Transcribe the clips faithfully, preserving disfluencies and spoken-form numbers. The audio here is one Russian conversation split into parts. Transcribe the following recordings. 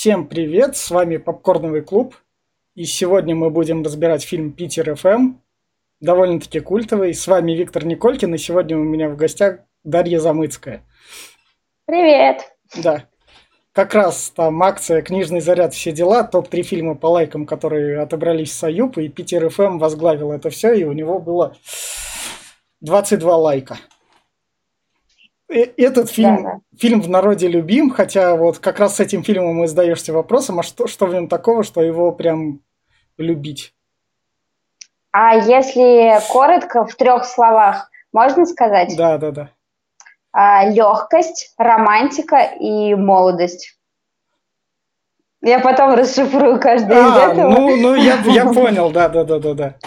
Всем привет, с вами Попкорновый клуб, и сегодня мы будем разбирать фильм «Питер эф эм», довольно-таки культовый. С вами Виктор Николькин, и сегодня у меня в гостях Дарья Замыцкая. Привет! Да, как раз там акция «Книжный заряд. Все дела», топ три фильма по лайкам, которые отобрались с Аюпа, и Питер эф эм возглавил это все, и у него было двадцать два лайка. Этот фильм, Да, да. фильм в народе любим, хотя вот как раз с этим фильмом и задаешься вопросом, а что, что в нем такого, что его прям любить? А если коротко, в трех словах, можно сказать? Да, да, да. А, легкость, романтика и молодость. Я потом расшифрую каждое из А, этого. ну, ну я, я понял, да, да, да, да, да.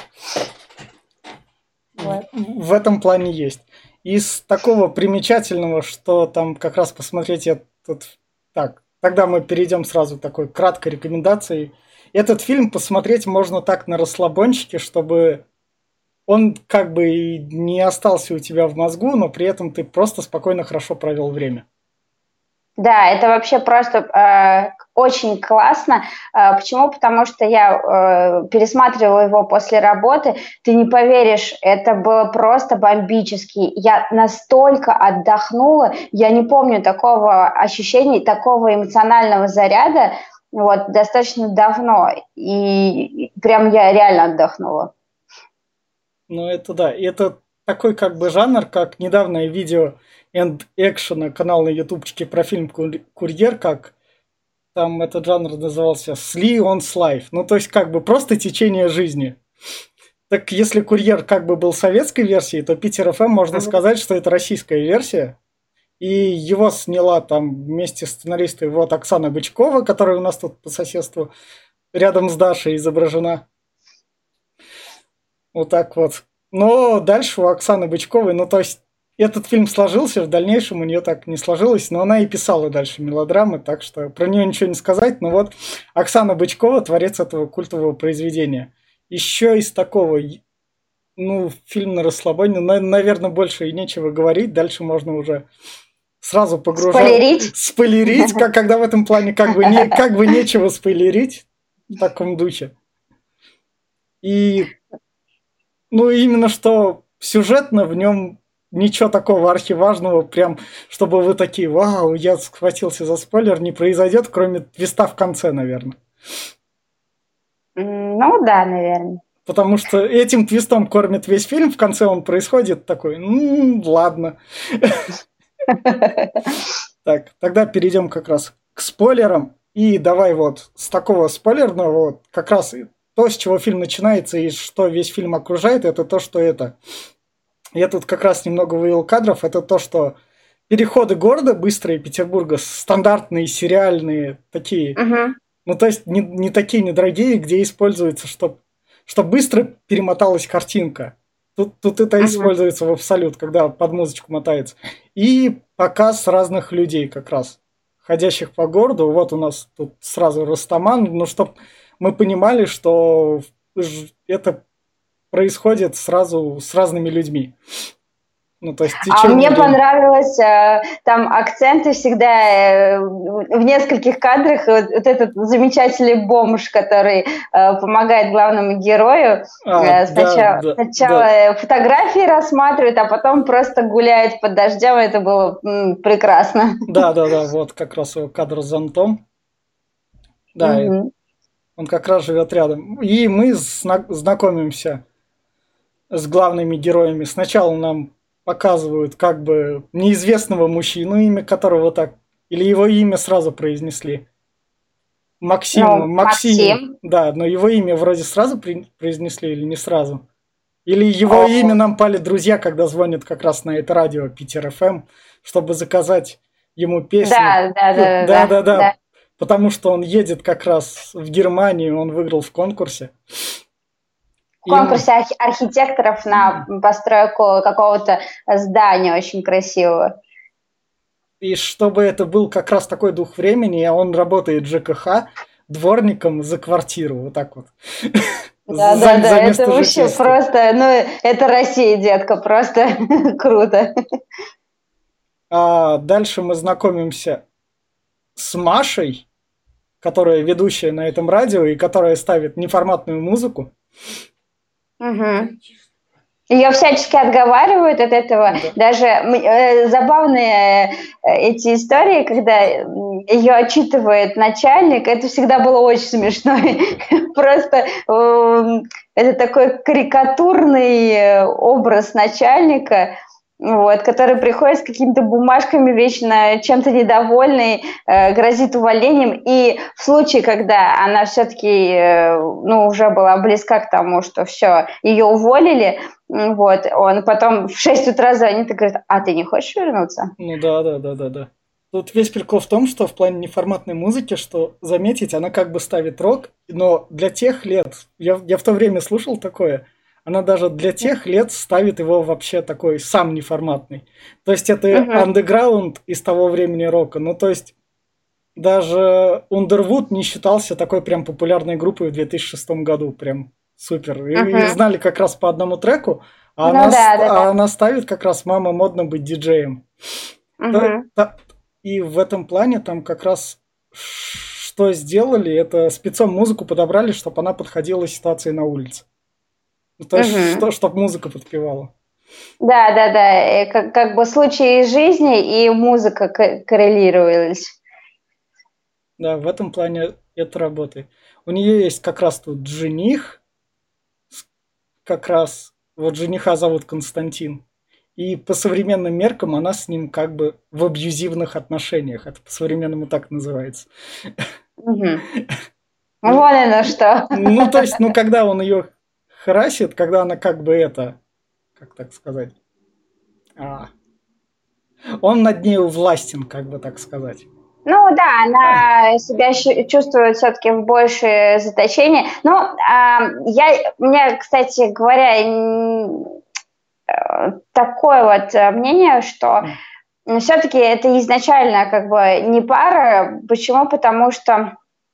Вот. В, в этом плане есть. Из такого примечательного, что там как раз посмотреть я тут... Так, тогда мы перейдем сразу к такой краткой рекомендации. Этот фильм посмотреть можно так на расслабончике, чтобы он как бы и не остался у тебя в мозгу, но при этом ты просто спокойно хорошо провел время. Да, это вообще просто э, очень классно. Э, почему? Потому что я э, пересматривала его после работы. Ты не поверишь, это было просто бомбически. Я настолько отдохнула. Я не помню такого ощущения, такого эмоционального заряда вот, достаточно давно. И прям я реально отдохнула. Ну, это да. И это такой как бы жанр, как недавнее видео End Action, канал на ютубчике про фильм «Кур- «Курьер», как там этот жанр назывался «Сли on Life». Ну, то есть как бы просто течение жизни. Так если «Курьер» как бы был советской версией, то «Питер эф эм» можно Мгм. сказать, что это российская версия. И его сняла там вместе с сценаристой вот Оксана Бычкова, которая у нас тут по соседству рядом с Дашей изображена. Вот так вот. Но дальше у Оксаны Бычковой, ну то есть этот фильм сложился, в дальнейшем у нее так не сложилось, но она и писала дальше мелодрамы, так что про нее ничего не сказать. Но вот Оксана Бычкова, творец этого культового произведения. Еще из такого, ну, фильм на расслабоне, ну, наверное, больше и нечего говорить, дальше можно уже сразу погружаться, Спойлерить? спойлерить, как, когда в этом плане как бы, не, как бы нечего спойлерить в таком духе. И ну, именно что сюжетно в нем ничего такого архиважного, прям, чтобы вы такие, вау, я схватился за спойлер, не произойдет, кроме твиста в конце, наверное. М, Ну да, наверное. Потому что этим твистом кормит весь фильм, в конце он происходит такой, ну, ладно. Так, тогда перейдем как раз к спойлерам. И давай вот с такого спойлерного, вот как раз то, с чего фильм начинается и что весь фильм окружает, это то, что это я тут как раз немного вывел кадров. Это то, что переходы города быстрые Петербурга, стандартные, сериальные, такие. Мгм. Ну, то есть не, не такие недорогие, где используется, чтобы чтоб быстро перемоталась картинка. Тут, тут это Мгм. используется в абсолют, когда под музычку мотается. И показ разных людей как раз, ходящих по городу. Вот у нас тут сразу Растаман, ну, чтобы мы понимали, что ж- это происходит сразу с разными людьми. Ну, то есть А течение мне времени. понравилось, э, там акценты всегда э, в нескольких кадрах. Вот, вот этот замечательный бомж, который э, помогает главному герою. А, Э, да, сначала, да, сначала да. э, фотографии рассматривает, а потом просто гуляет под дождем. Это было м, прекрасно. Да, да, да, вот как раз его кадр с зонтом. Да, и Мгм. он как раз живет рядом. И мы зна- знакомимся с главными героями. Сначала нам показывают как бы неизвестного мужчину, имя которого так... Или его имя сразу произнесли. Максим, Ну, Максим, Максим. да, но его имя вроде сразу при- произнесли или не сразу? Или его имя О, нам пали друзья, когда звонят как раз на это радио Питер эф эм, чтобы заказать ему песню. да, да, да, да, да, Да-да-да, да. потому что он едет как раз в Германию, он выиграл в конкурсе. В Ему... конкурсе архи- архитекторов на постройку какого-то здания очень красивого. И чтобы это был как раз такой дух времени, а он работает в ЖКХ дворником за квартиру, вот так вот, за, Да-да-да, за это место вообще жительства. просто, ну, это Россия, детка, просто круто. А дальше мы знакомимся с Машей, которая ведущая на этом радио и которая ставит неформатную музыку. Угу. Ее всячески отговаривают от этого. Да. Даже э, забавные э, эти истории, когда ее отчитывает начальник, это всегда было очень смешно. Просто э, это такой карикатурный образ начальника, вот, который приходит с какими-то бумажками, вечно чем-то недовольный, э, грозит увольнением. И в случае, когда она все-таки э, ну, уже была близка к тому, что все, ее уволили, вот, он потом в шесть утра звонит и говорит: а ты не хочешь вернуться? Ну да, да, да, да, да. Тут весь прикол в том, что в плане неформатной музыки, что заметить, она как бы ставит рок, но для тех лет, я, я в то время слушал такое, она даже для тех лет ставит его вообще такой сам неформатный. То есть это андеграунд из того времени рока. Ну, то есть даже Underwood не считался такой прям популярной группой в две тысячи шестом году. Прям супер. И, uh-huh. и знали как раз по одному треку, а, ну, она, да, да, а да. она ставит как раз «Мама, модно быть диджеем». Uh-huh. И в этом плане там как раз что сделали, это спецом музыку подобрали, чтобы она подходила ситуации на улице. То есть, угу. что, чтобы музыка подпевала. Да, да, да. Как, как бы случаи из жизни и музыка коррелировались. Да, в этом плане это работает. У нее есть как раз тут жених. Как раз вот жениха зовут Константин. И по современным меркам она с ним как бы в абьюзивных отношениях. Это по-современному так называется. Угу. Вон оно что. Ну, то есть, ну, когда он ее харасит, когда она как бы это, как так сказать, а, он над нею властен, как бы так сказать. Ну да, она себя чувствует все-таки в большее заточение. Ну, а, я, у меня, кстати говоря, такое вот мнение, что все-таки это изначально как бы не пара. Почему? Потому что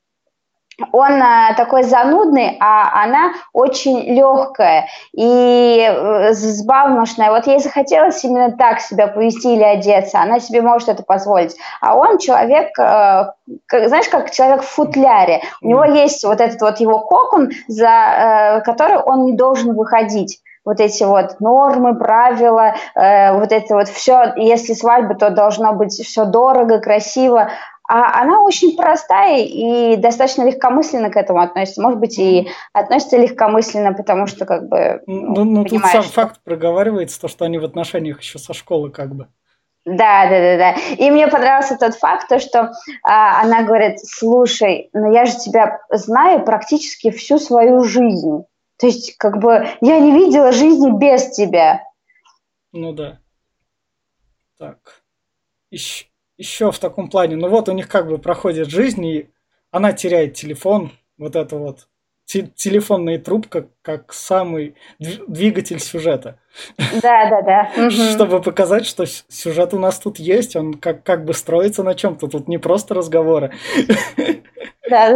он такой занудный, а она очень легкая и взбалмошная. Вот ей захотелось именно так себя повести или одеться, она себе может это позволить. А он человек, знаешь, как человек в футляре. У него есть вот этот вот его кокон, за который он не должен выходить. Вот эти вот нормы, правила, вот это вот все. Если свадьба, то должно быть все дорого, красиво. А она очень простая и достаточно легкомысленно к этому относится. Может быть, и относится легкомысленно, потому что как бы... Ну, ну тут сам что... факт проговаривается, то, что они в отношениях еще со школы как бы. Да, да, да, да. И мне понравился тот факт, то, что а, она говорит: слушай, ну я же тебя знаю практически всю свою жизнь. То есть, как бы, я не видела жизни без тебя. Ну да. Так. Еще... Еще в таком плане, ну вот у них как бы проходит жизнь, и она теряет телефон, вот это вот, те- телефонная трубка, как самый двигатель сюжета. Да, да, да. Чтобы показать, что сюжет у нас тут есть, он как, как бы строится на чем-то, тут не просто разговоры. Да, да,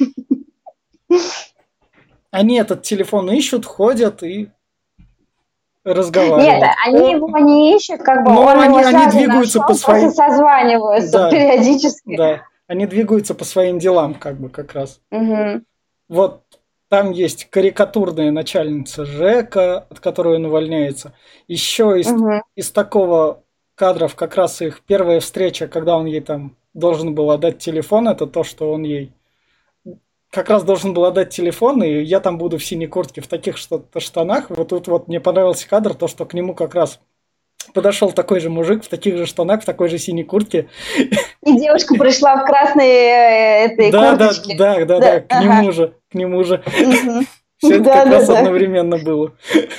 да. Они этот телефон ищут, ходят и разговаривают. Нет, они его не ищут, как бы Но он они, его они сразу двигаются нашел, по своим... созваниваются да, периодически. Да, они двигаются по своим делам, как бы, как раз. Угу. Вот там есть карикатурная начальница ЖЭКа, от которой он увольняется. Еще из, угу. из такого кадров как раз их первая встреча, когда он ей там должен был отдать телефон, это то, что он ей как раз должен был отдать телефон, и я там буду в синей куртке, в таких что-то штанах. Вот тут вот мне понравился кадр, то, что к нему как раз подошел такой же мужик в таких же штанах, в такой же синей куртке. И девушка пришла в красной этой да, курточке. Да, да, да, да, к нему же, к нему же. Все это как раз одновременно было.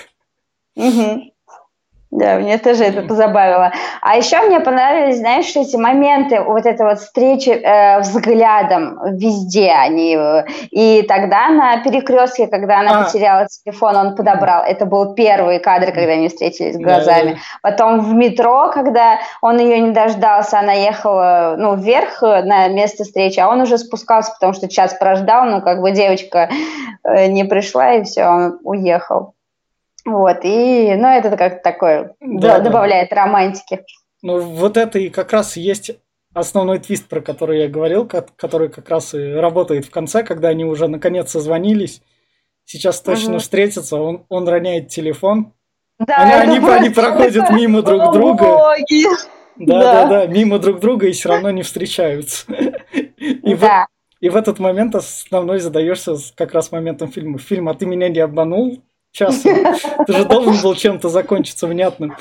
Да, мне тоже это позабавило. А еще мне понравились, знаешь, эти моменты, вот эта вот встреча э, взглядом везде они. И тогда на перекрестке, когда она а. потеряла телефон, он подобрал. Это был первый кадр, когда они встретились глазами. Да, да. Потом в метро, когда он ее не дождался, она ехала, ну, вверх на место встречи, а он уже спускался, потому что час прождал, ну, как бы девочка э, не пришла, и все, он уехал. Вот, и, ну, это как такое, да, добавляет да. романтики. Ну, вот это и как раз есть основной твист, про который я говорил, который как раз и работает в конце, когда они уже наконец созвонились, сейчас точно Мгм. встретятся, он, он роняет телефон, Да, они, это они, они просто проходят мимо друг о друга, боги. да, да, Да, да, мимо друг друга и все равно не встречаются. И в, да. и в этот момент основной задаешься с- как раз моментом фильма. Фильм «А ты меня не обманул?» Часом. Ты же должен был чем-то закончиться внятным.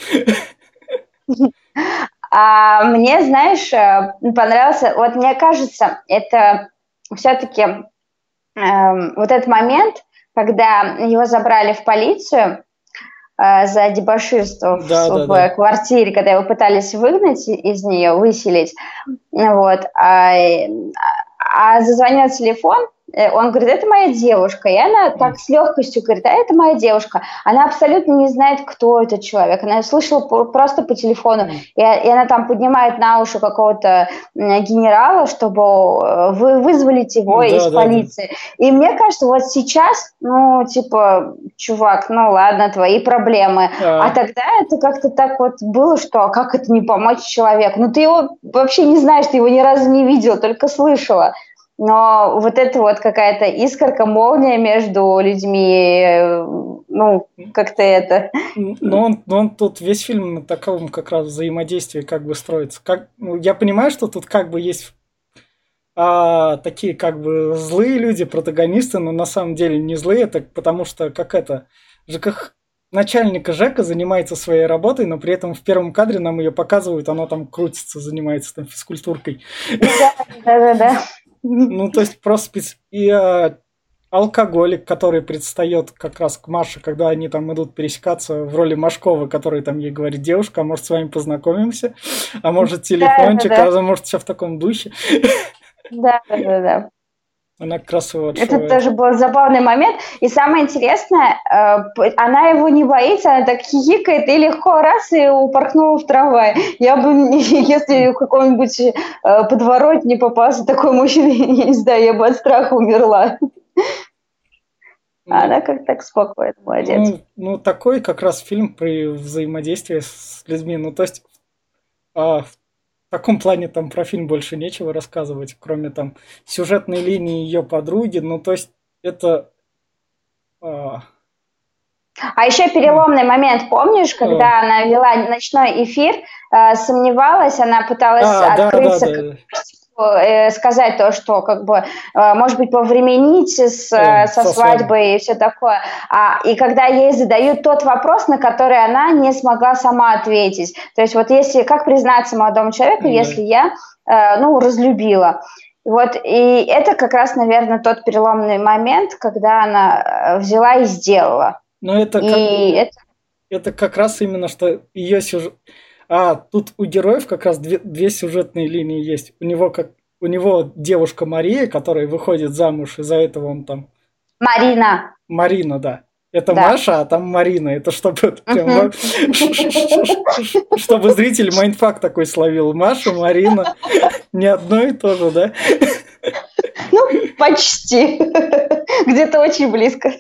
А мне, знаешь, э, понравился, вот мне кажется, это все-таки эм, вот этот момент, когда его забрали в полицию э, за дебоширство в, Да, с- да, да. в квартире, когда его пытались выгнать и- из нее, выселить, ну вот, а, э, а зазвонил телефон, э, он говорит, это моя девушка, и она М, так с легкостью говорит, а это моя девушка. Она абсолютно не знает, кто этот человек, она слышала по- просто по телефону, м. и, и она там поднимает на уши какого-то м, генерала, чтобы э, вы вызволить его из Да, да, да. полиции. И мне кажется, вот сейчас, ну, типа, чувак, ну ладно, твои проблемы. А А, тогда это как-то так вот было, что а как это не помочь человеку? Ну, ты его вообще не знаешь, ты его ни разу не видел, только слышала. Но вот это вот какая-то искорка, молния между людьми, э, ну, как-то это... м, но он, но он тут весь фильм на таком как раз взаимодействии как бы строится. Как, ну, я понимаю, что тут как бы есть а, такие как бы злые люди, протагонисты, но на самом деле не злые, это потому что как это, ЖКХ, начальника ЖЭКа занимается своей работой, но при этом в первом кадре нам ее показывают, она там крутится, занимается там физкультуркой. Да, да, да, да. Ну, то есть просто спец... и а, алкоголик, который предстает как раз к Маше, когда они там идут пересекаться в роли Машкова, который там ей говорит, девушка, а может с вами познакомимся, а может Да, да, телефончик, да. а может все в таком духе. Да, да, да, да. Она как раз его Это отшивает. тоже был забавный момент. И самое интересное, э, п- она его не боится, она так хихикает и легко раз и упорхнула в трамвай. Я бы, если в каком-нибудь э, подворотне попался такой мужчина, я не знаю, я бы от страха умерла. А Ну, она как так спокойно, молодец. ну, ну, такой как раз фильм при взаимодействии с людьми. Ну, то есть, а, в таком плане там про фильм больше нечего рассказывать, кроме там сюжетной линии ее подруги. Ну, то есть, это... а, А еще м, переломный момент, помнишь, а, когда она вела ночной эфир, э, сомневалась, она пыталась а, да, да, открыться, как, да. э, сказать то, что как бы, э, может быть, повременить с, Э, э, со со свадьбой. свадьбой и все такое. А, и когда ей задают тот вопрос, на который она не смогла сама ответить. То есть вот если, как признаться молодому человеку, Да. если я, э, ну, разлюбила. Вот, и это как раз, наверное, тот переломный момент, когда она э, взяла и сделала. Но это как, И это это как раз именно, что ее сюжет... А, тут у героев как раз две, две сюжетные линии есть. У него как у него девушка Мария, которая выходит замуж, из-за этого он там... Марина, Марина, да. Это да. Маша, а там Марина. Это чтобы это прям во- Мгм. чтобы зритель майндфак такой словил. Маша, Марина. Не одно и то же, да? Ну, почти. Где-то очень близко.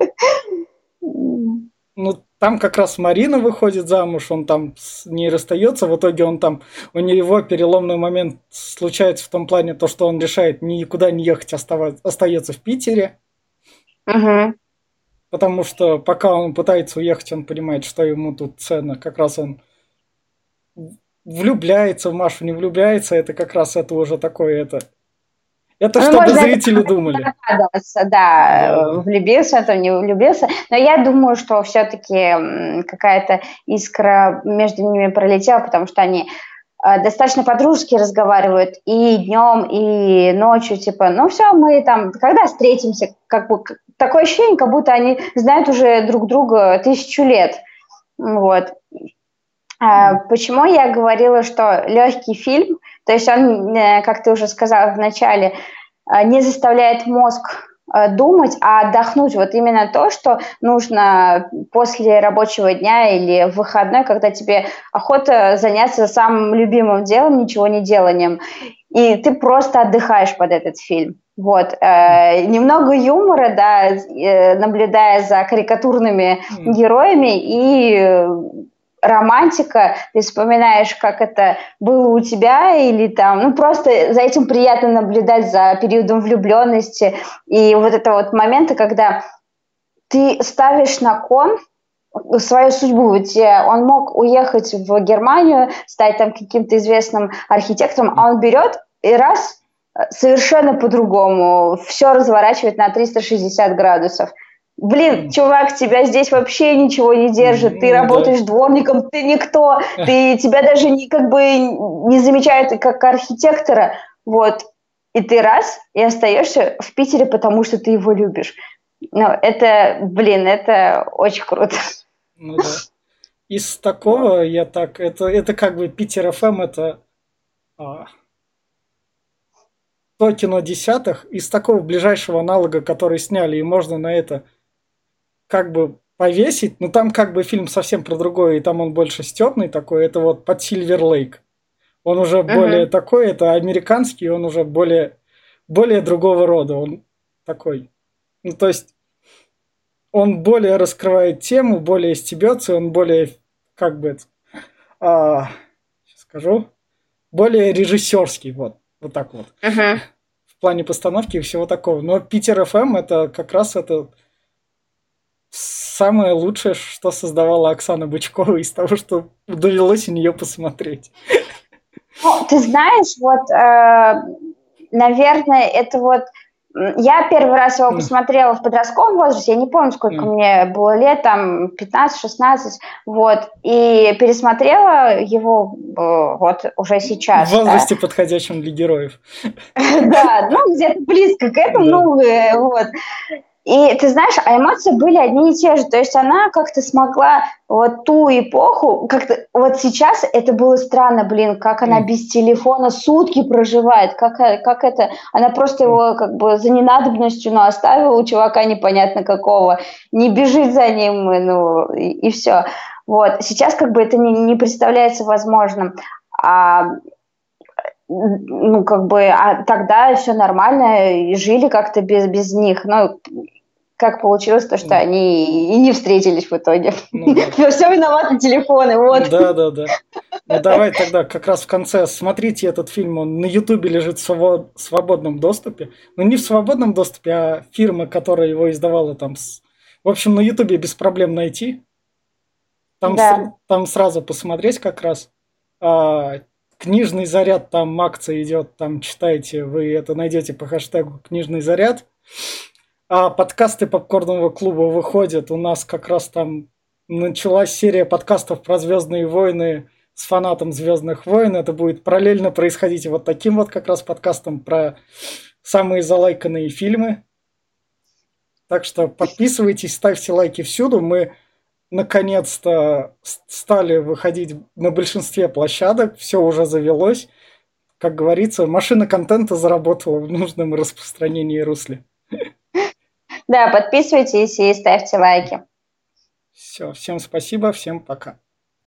Ну, там как раз Марина выходит замуж, он там с ней расстается, в итоге он там, у него переломный момент случается в том плане, то, что он решает никуда не ехать, оставать, остается в Питере, Мгм. потому что пока он пытается уехать, он понимает, что ему тут ценно, как раз он влюбляется в Машу, не влюбляется, это как раз это уже такое, это, это Ну, чтобы можно это зрители думали. догадываться, да, Да, э, да. влюбился, там не влюбился. Но я думаю, что все-таки какая-то искра между ними пролетела, потому что они э, достаточно по-дружески разговаривают и днем, и ночью, типа, ну все, мы там, когда встретимся, как бы к- такое ощущение, как будто они знают уже друг друга тысячу лет. Вот. А, почему я говорила, что легкий фильм, то есть он, э, как ты уже сказала в начале, э, не заставляет мозг э, думать, а отдохнуть. Вот именно то, что нужно после рабочего дня или в выходной, когда тебе охота заняться самым любимым делом, ничего не деланием, и ты просто отдыхаешь под этот фильм. Вот. Э, немного юмора, да, э, наблюдая за карикатурными М. героями и э, романтика, ты вспоминаешь, как это было у тебя, или там, ну просто за этим приятно наблюдать, за периодом влюбленности, и вот это вот моменты, когда ты ставишь на кон свою судьбу, ведь он мог уехать в Германию, стать там каким-то известным архитектором, а он берет и раз совершенно по-другому все разворачивает на триста шестьдесят градусов. Блин, чувак, тебя здесь вообще ничего не держит, ты Ну, работаешь да. дворником, ты никто, ты, тебя даже не, как бы не замечают как архитектора, вот, и ты раз, и остаешься в Питере, потому что ты его любишь. Ну, это, блин, это очень круто. Ну да. Из такого я так, это, это как бы Питер эф эм, это а, то кино десятых, из такого ближайшего аналога, который сняли, и можно на это как бы повесить, но там как бы фильм совсем про другое, и там он больше стёбный такой, это вот под Сильвер Лейк. Он уже более Мгм. такой, это американский, он уже более, более другого рода, он такой. Ну, то есть он более раскрывает тему, более стебется, он более, как бы, это, а, сейчас скажу, более режиссерский, вот, вот так вот, Мгм. в плане постановки и всего такого. Но Питер эф эм это как раз это самое лучшее, что создавала Оксана Бычкова из того, что довелось у нее посмотреть. Ну, ты знаешь, вот, э, наверное, это вот м, я первый раз его Ну, посмотрела в подростковом возрасте, я не помню, сколько ну, мне было лет, там пятнадцать-шестнадцать, вот, и пересмотрела его э, вот уже в сейчас. э, возрасте, подходящем для героев. Да, ну где-то близко к этому, Да. ну э, вот. И ты знаешь, а эмоции были одни и те же. То есть она как-то смогла вот ту эпоху, как-то вот сейчас это было странно, блин, как она М, без телефона сутки проживает, как, э, как это, она просто м. его как бы за ненадобностью, ну, оставила у чувака непонятно какого, не бежит за ним, э, ну, и, и все. Вот. Сейчас как бы это не, не представляется возможным. А ну, как бы, а тогда все нормально, и жили как-то без, без них. Ну, как получилось то, что М, они и не встретились в итоге. Ну да. Все виноваты телефоны, вот. Да, да, да. Ну давай тогда как раз в конце смотрите этот фильм, он на Ютубе лежит в сво- свободном доступе. Ну не в свободном доступе, а фирма, которая его издавала там. с- В общем, на Ютубе без проблем найти. Там, с- Да. там сразу посмотреть как раз. А, книжный заряд, там акция идет, там читайте, вы это найдете по хэштегу книжный заряд. А подкасты попкорного клуба выходят. У нас как раз там началась серия подкастов про Звездные войны с фанатом Звездных войн. Это будет параллельно происходить вот таким вот как раз подкастом про самые залайканные фильмы. Так что подписывайтесь, ставьте лайки всюду. Мы наконец-то с- стали выходить на большинстве площадок. Все уже завелось. Как говорится, машина контента заработала в нужном распространении русле. Да, подписывайтесь и ставьте лайки. Все, всем спасибо, всем пока.